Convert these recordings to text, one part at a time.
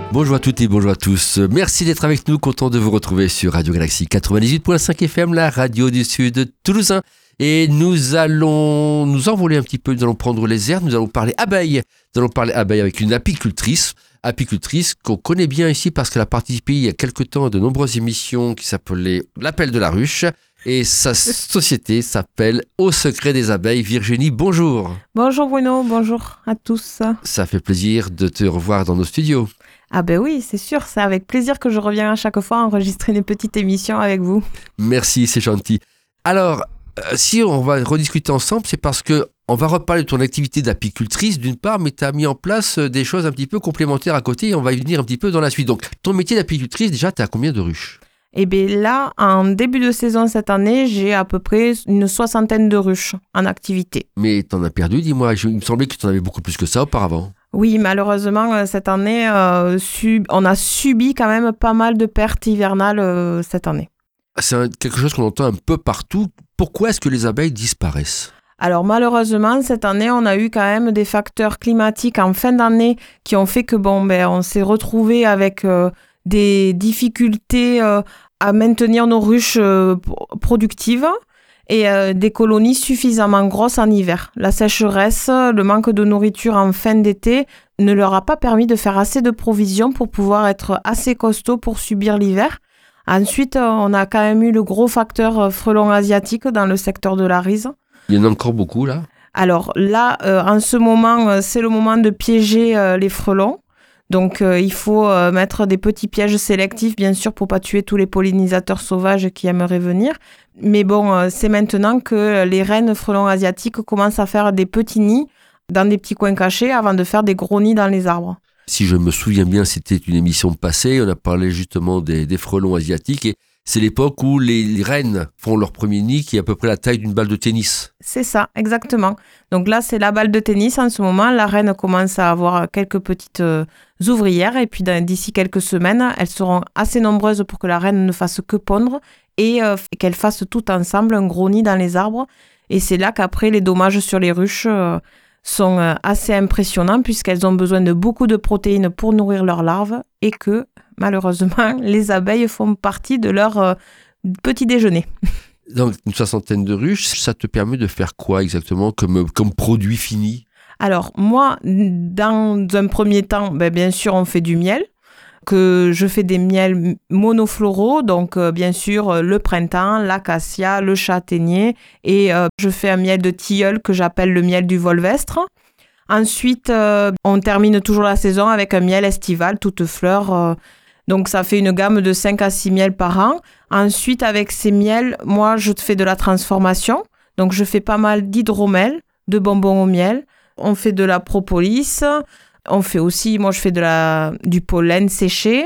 Bonjour à toutes et bonjour à tous. Merci d'être avec nous, content de vous retrouver sur Radio Galaxie 98.5 FM, la radio du Sud toulousain. Et nous allons nous envoler un petit peu, nous allons prendre les airs, nous allons parler abeilles. Nous allons parler abeilles avec une apicultrice qu'on connaît bien ici parce qu'elle a participé il y a quelque temps à de nombreuses émissions qui s'appelaient L'Appel de la Ruche. Et sa société s'appelle Au Secret des Abeilles. Virginie, bonjour. Bonjour Bruno, bonjour à tous. Ça fait plaisir de te revoir dans nos studios. Ah ben oui, c'est sûr, c'est avec plaisir que je reviens à chaque fois enregistrer une petite émission avec vous. Merci, c'est gentil. Alors, si on va rediscuter ensemble, c'est parce que on va reparler de ton activité d'apicultrice d'une part, mais tu as mis en place des choses un petit peu complémentaires à côté et on va y venir un petit peu dans la suite. Donc, ton métier d'apicultrice, déjà, tu as combien de ruches ? Eh bien là, en début de saison cette année, j'ai à peu près une 60aine de ruches en activité. Mais tu en as perdu, dis-moi. Il me semblait que tu en avais beaucoup plus que ça auparavant. Oui, malheureusement, cette année, on a subi quand même pas mal de pertes hivernales cette année. C'est quelque chose qu'on entend un peu partout. Pourquoi est-ce que les abeilles disparaissent ? Alors malheureusement, cette année, on a eu quand même des facteurs climatiques en fin d'année qui ont fait que on s'est retrouvé avec des difficultés à maintenir nos ruches productives et des colonies suffisamment grosses en hiver. La sécheresse, le manque de nourriture en fin d'été ne leur a pas permis de faire assez de provisions pour pouvoir être assez costauds pour subir l'hiver. Ensuite, on a quand même eu le gros facteur frelon asiatique dans le secteur de la Rise. Il y en a encore beaucoup là ? Alors là, en ce moment, c'est le moment de piéger les frelons. Donc, il faut mettre des petits pièges sélectifs, bien sûr, pour pas tuer tous les pollinisateurs sauvages qui aimeraient venir. Mais bon, c'est maintenant que les reines frelons asiatiques commencent à faire des petits nids dans des petits coins cachés avant de faire des gros nids dans les arbres. Si je me souviens bien, c'était une émission passée, on a parlé justement des frelons asiatiques et c'est l'époque où les reines font leur premier nid qui est à peu près la taille d'une balle de tennis. C'est ça, exactement. Donc là, c'est la balle de tennis en ce moment. La reine commence à avoir quelques petites ouvrières et puis d'ici quelques semaines, elles seront assez nombreuses pour que la reine ne fasse que pondre et qu'elles fassent tout ensemble un gros nid dans les arbres. Et c'est là qu'après, les dommages sur les ruches sont assez impressionnants puisqu'elles ont besoin de beaucoup de protéines pour nourrir leurs larves et que, malheureusement, les abeilles font partie de leur petit déjeuner. Donc, une 60aine de ruches, ça te permet de faire quoi exactement comme produit fini ? Alors, moi, dans un premier temps, bien sûr, on fait du miel. Que je fais des miels monofloraux, donc bien sûr le printemps, l'acacia, le châtaignier et je fais un miel de tilleul que j'appelle le miel du volvestre. Ensuite, on termine toujours la saison avec un miel estival, toutes fleurs. Donc ça fait une gamme de 5 à 6 miels par an. Ensuite, avec ces miels, moi je fais de la transformation. Donc je fais pas mal d'hydromel, de bonbons au miel. On fait de la propolis. On fait aussi, moi je fais du pollen séché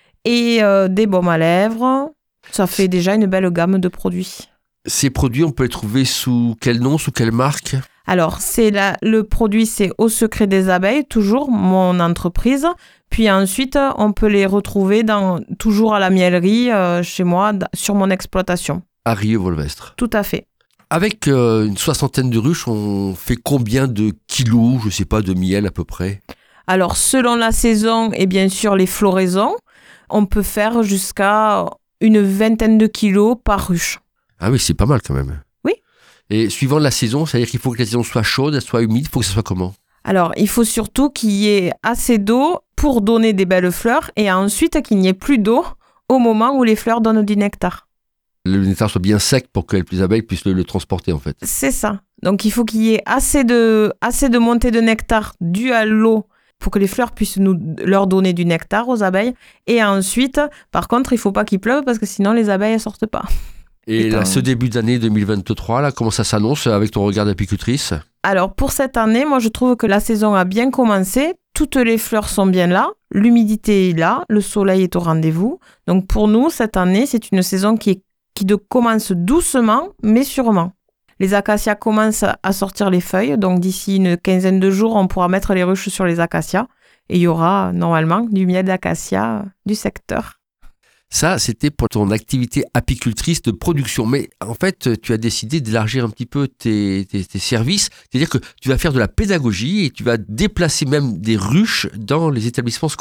et des baumes à lèvres. Ça fait déjà une belle gamme de produits. Ces produits, on peut les trouver sous quel nom, sous quelle marque ? Alors, le produit, c'est Au Secret des Abeilles, toujours mon entreprise. Puis ensuite, on peut les retrouver toujours à la miellerie, chez moi, sur mon exploitation. À Rieux-Volvestre. Tout à fait. Avec une 60aine de ruches, on fait combien de kilos, je ne sais pas, de miel à peu près ? Alors, selon la saison et bien sûr les floraisons, on peut faire jusqu'à une 20aine de kilos par ruche. Ah oui, c'est pas mal quand même. Oui. Et suivant la saison, c'est-à-dire qu'il faut que la saison soit chaude, elle soit humide, il faut que ça soit comment ? Alors, il faut surtout qu'il y ait assez d'eau pour donner des belles fleurs et ensuite qu'il n'y ait plus d'eau au moment où les fleurs donnent du nectar. Le nectar soit bien sec pour que les abeilles puissent le transporter en fait. C'est ça. Donc, il faut qu'il y ait assez de montée de nectar due à l'eau pour que les fleurs puissent leur donner du nectar aux abeilles. Et ensuite, par contre, il ne faut pas qu'il pleuve parce que sinon les abeilles ne sortent pas. Et là, ce début d'année 2023, là, comment ça s'annonce avec ton regard d'apicultrice ? Alors, pour cette année, moi, je trouve que la saison a bien commencé. Toutes les fleurs sont bien là. L'humidité est là. Le soleil est au rendez-vous. Donc, pour nous, cette année, c'est une saison qui commence doucement, mais sûrement. Les acacias commencent à sortir les feuilles. Donc, d'ici une quinzaine de jours, on pourra mettre les ruches sur les acacias. Et il y aura, normalement, du miel d'acacia du secteur. Ça, c'était pour ton activité apicultrice de production. Mais en fait, tu as décidé d'élargir un petit peu tes services. C'est-à-dire que tu vas faire de la pédagogie et tu vas déplacer même des ruches dans les établissements scolaires.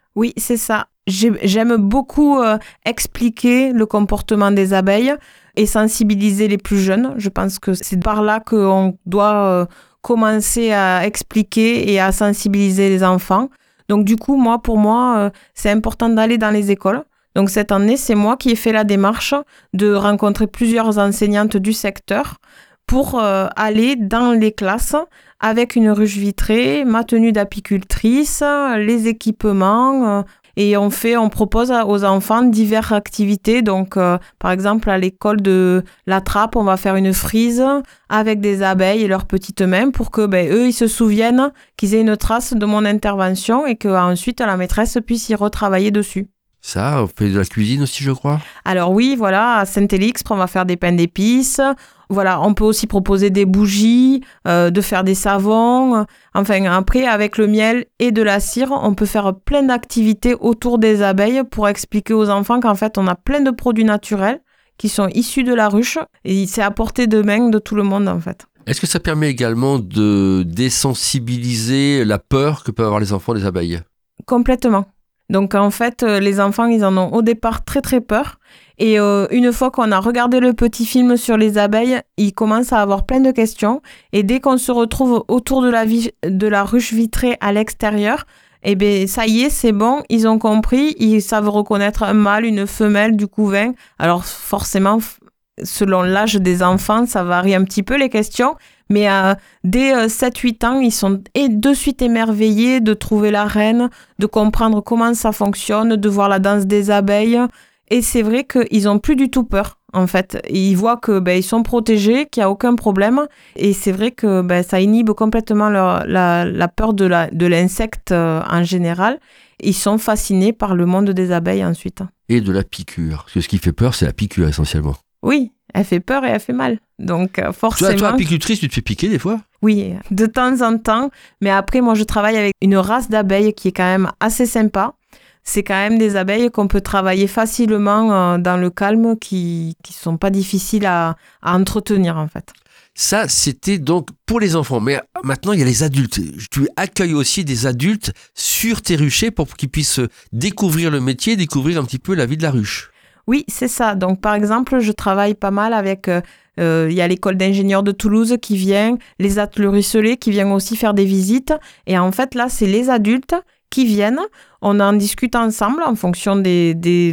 Oui, c'est ça. J'aime beaucoup expliquer le comportement des abeilles et sensibiliser les plus jeunes. Je pense que c'est par là qu'on doit commencer à expliquer et à sensibiliser les enfants. Donc du coup, pour moi, c'est important d'aller dans les écoles. Donc cette année, c'est moi qui ai fait la démarche de rencontrer plusieurs enseignantes du secteur pour aller dans les classes avec une ruche vitrée, ma tenue d'apicultrice, les équipements. Et on propose aux enfants diverses activités. Donc, par exemple, à l'école de la Trappe, on va faire une frise avec des abeilles et leurs petites mains pour que, eux, ils se souviennent qu'ils aient une trace de mon intervention et qu'ensuite la maîtresse puisse y retravailler dessus. Ça, on fait de la cuisine aussi, je crois. Alors oui, voilà, à Saint-Élixpre, on va faire des pains d'épices. Voilà, on peut aussi proposer des bougies, de faire des savons. Enfin, après, avec le miel et de la cire, on peut faire plein d'activités autour des abeilles pour expliquer aux enfants qu'en fait, on a plein de produits naturels qui sont issus de la ruche et c'est à portée de main de tout le monde, en fait. Est-ce que ça permet également de désensibiliser la peur que peuvent avoir les enfants des abeilles ? Complètement. Donc en fait, les enfants, ils en ont au départ très très peur. Et une fois qu'on a regardé le petit film sur les abeilles, ils commencent à avoir plein de questions. Et dès qu'on se retrouve autour de la ruche vitrée à l'extérieur, ça y est, c'est bon, ils ont compris, ils savent reconnaître un mâle, une femelle, du couvain. Alors forcément, selon l'âge des enfants, ça varie un petit peu les questions. Mais dès 7-8 ans, ils sont de suite émerveillés de trouver la reine, de comprendre comment ça fonctionne, de voir la danse des abeilles. Et c'est vrai qu'ils n'ont plus du tout peur, en fait. Ils voient que ils sont protégés, qu'il n'y a aucun problème. Et c'est vrai que ça inhibe complètement la peur de l'insecte en général. Ils sont fascinés par le monde des abeilles ensuite. Et de la piqûre. Parce que ce qui fait peur, c'est la piqûre essentiellement. Oui, elle fait peur et elle fait mal. Donc forcément... Toi, apicultrice, tu te fais piquer des fois ? Oui, de temps en temps. Mais après, moi, je travaille avec une race d'abeilles qui est quand même assez sympa. C'est quand même des abeilles qu'on peut travailler facilement dans le calme, qui sont pas difficiles à entretenir, en fait. Ça, c'était donc pour les enfants. Mais maintenant, il y a les adultes. Tu accueilles aussi des adultes sur tes ruchers pour qu'ils puissent découvrir le métier, découvrir un petit peu la vie de la ruche. Oui, c'est ça. Donc, par exemple, je travaille pas mal avec... Il y a l'école d'ingénieurs de Toulouse qui vient, les ateliers Ruisselet qui viennent aussi faire des visites. Et en fait, là, c'est les adultes qui viennent. On en discute ensemble en fonction des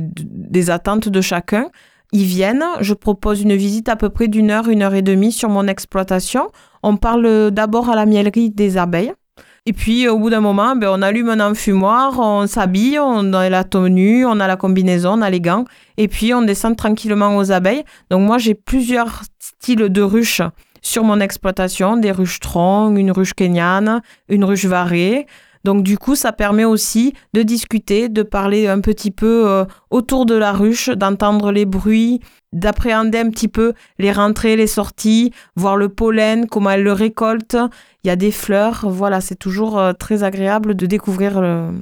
attentes de chacun. Ils viennent, je propose une visite à peu près d'1 heure, 1 heure et demie sur mon exploitation. On parle d'abord à la mielerie des abeilles. Et puis, au bout d'un moment, on allume un enfumoir, on s'habille, on a la tenue, on a la combinaison, on a les gants. Et puis, on descend tranquillement aux abeilles. Donc, moi, j'ai plusieurs styles de ruches sur mon exploitation. Des ruches troncs, une ruche kenyane, une ruche varée. Donc, du coup, ça permet aussi de discuter, de parler un petit peu autour de la ruche, d'entendre les bruits, d'appréhender un petit peu les rentrées, les sorties, voir le pollen, comment elle le récolte. Il y a des fleurs. Voilà, c'est toujours très agréable de découvrir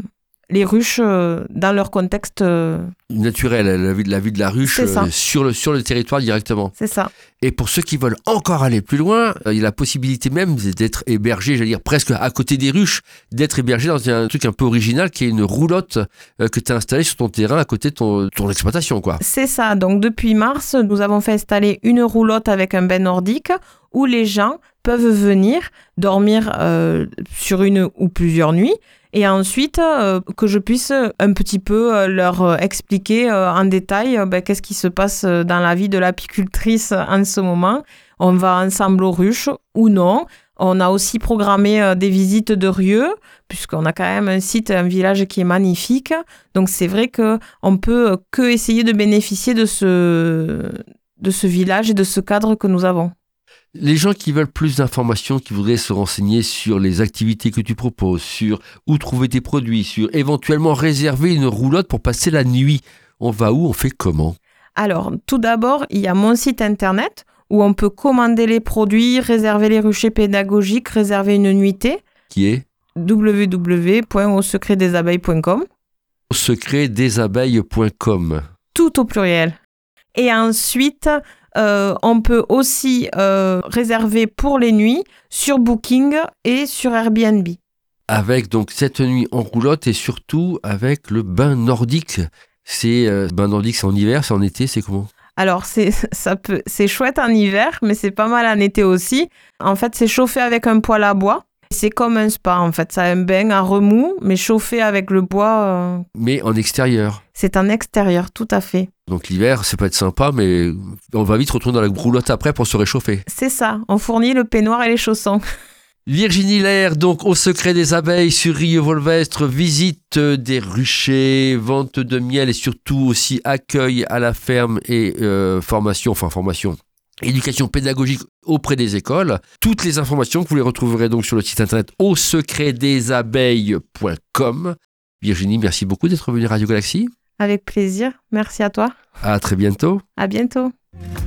les ruches dans leur contexte naturel, la vie de la ruche sur le territoire directement. C'est ça. Et pour ceux qui veulent encore aller plus loin, il y a la possibilité même d'être hébergé, j'allais dire presque à côté des ruches, d'être hébergé dans un truc un peu original qui est une roulotte que tu as installée sur ton terrain à côté de ton exploitation, quoi. C'est ça. Donc depuis mars, nous avons fait installer une roulotte avec un bain nordique où les gens peuvent venir dormir sur une ou plusieurs nuits. Et ensuite, que je puisse un petit peu leur expliquer en détail qu'est-ce qui se passe dans la vie de l'apicultrice en ce moment. On va ensemble aux ruches ou non. On a aussi programmé des visites de Rieux, puisqu'on a quand même un village qui est magnifique. Donc c'est vrai qu'on peut que essayer de bénéficier de ce village et de ce cadre que nous avons. Les gens qui veulent plus d'informations, qui voudraient se renseigner sur les activités que tu proposes, sur où trouver tes produits, sur éventuellement réserver une roulotte pour passer la nuit, on va où, on fait comment ? Alors, tout d'abord, il y a mon site internet où on peut commander les produits, réserver les ruchers pédagogiques, réserver une nuitée. Qui est ? www.ausecretdesabeilles.com. Ausecretdesabeilles.com. Tout au pluriel. Et ensuite... on peut aussi réserver pour les nuits sur Booking et sur Airbnb. avec donc cette nuit en roulotte et surtout avec le bain nordique. Bain nordique, c'est en hiver, c'est en été, c'est comment ? Alors, c'est chouette en hiver, mais c'est pas mal en été aussi. En fait, c'est chauffé avec un poêle à bois. C'est comme un spa, en fait. Ça a un bain à remous, mais chauffé avec le bois. Mais en extérieur. C'est en extérieur, tout à fait. Donc l'hiver, ça peut être sympa, mais on va vite retourner dans la roulotte après pour se réchauffer. C'est ça, on fournit le peignoir et les chaussons. Virginie Lair, donc au secret des abeilles sur Rieux-Volvestre, visite des ruchers, vente de miel et surtout aussi accueil à la ferme et formation, éducation pédagogique auprès des écoles. Toutes les informations que vous les retrouverez donc sur le site internet ausecretdesabeilles.com. Virginie, merci beaucoup d'être venue à Radio Galaxie. Avec plaisir, merci à toi. À très bientôt. À bientôt.